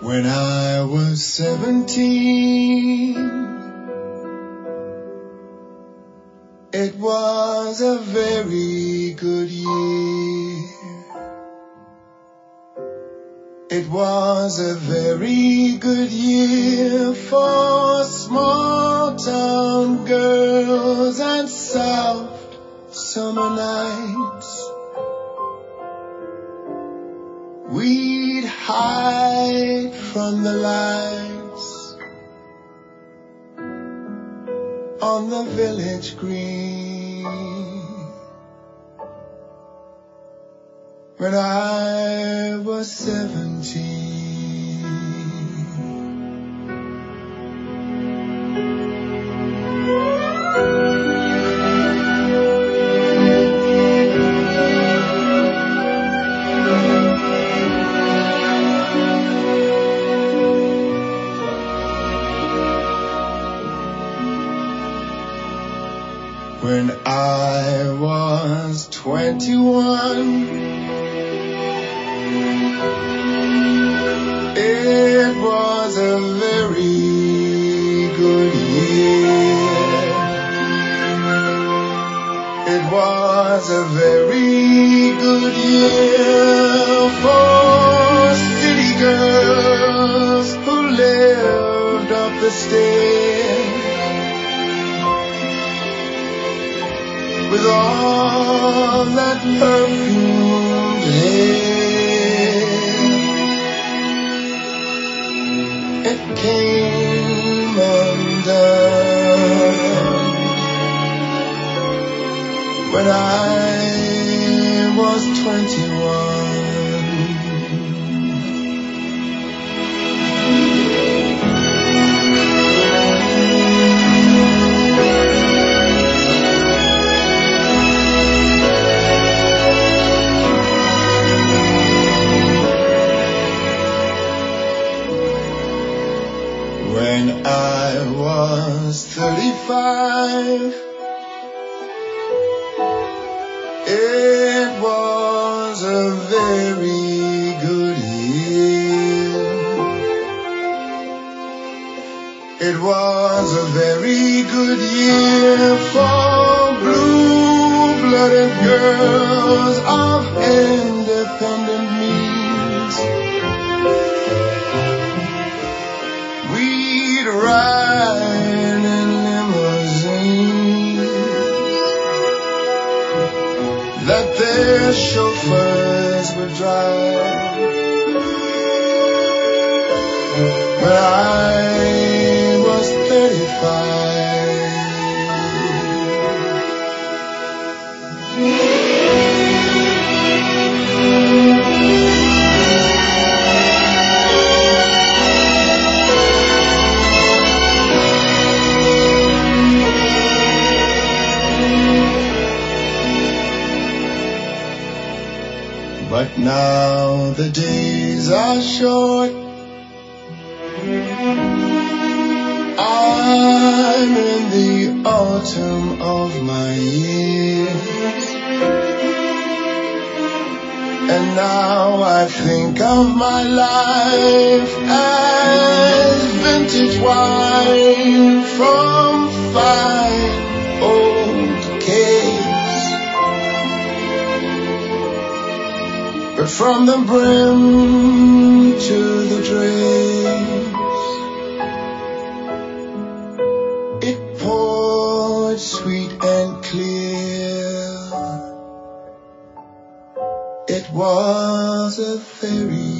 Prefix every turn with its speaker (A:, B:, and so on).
A: When I was 17, it was a very good year. It was a very good year for small town girls and soft summer nights. We'd hide from the lights on the village green. When I was 17. When I was 21, it was a very good year. It was a very good year for city girls who lived up the stairs. With all that perfumed hair, it came undone when I was 21. When I was 35, it was a very good year. It was a very good year for blue-blooded girls of independent means. We'd ride in limousines that their chauffeurs would drive. But I was 35. But now the days are short. I'm in the autumn of my years, and now I think of my life as vintage wine from fine old caves. But from the brim to the dregs, it poured sweet and clear. It was a very